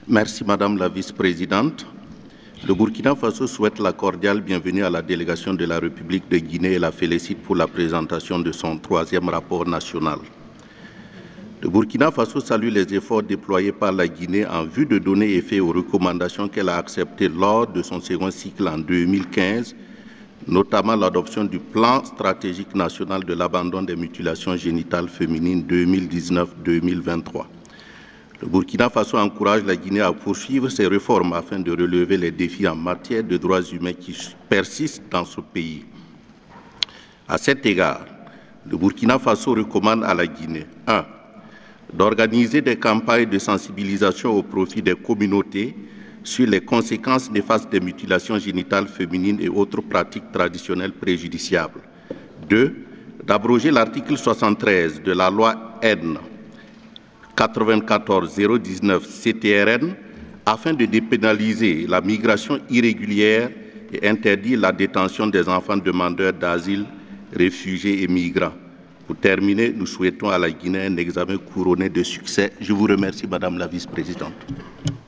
Merci Madame la Vice-Présidente. Le Burkina Faso souhaite la cordiale bienvenue à la délégation de la République de Guinée et la félicite pour la présentation de son 3e rapport national. Le Burkina Faso salue les efforts déployés par la Guinée en vue de donner effet aux recommandations qu'elle a acceptées lors de son second cycle en 2015, notamment l'adoption du plan stratégique national de l'abandon des mutilations génitales féminines 2019-2023. Le Burkina Faso encourage la Guinée à poursuivre ses réformes afin de relever les défis en matière de droits humains qui persistent dans ce pays. À cet égard, le Burkina Faso recommande à la Guinée 1. D'organiser des campagnes de sensibilisation au profit des communautés sur les conséquences néfastes des mutilations génitales féminines et autres pratiques traditionnelles préjudiciables. 2. D'abroger l'article 73 de la loi N 94-019 CTRN afin de dépénaliser la migration irrégulière et interdire la détention des enfants demandeurs d'asile, réfugiés et migrants. Pour terminer, nous souhaitons à la Guinée un examen couronné de succès. Je vous remercie, Madame la Vice-Présidente.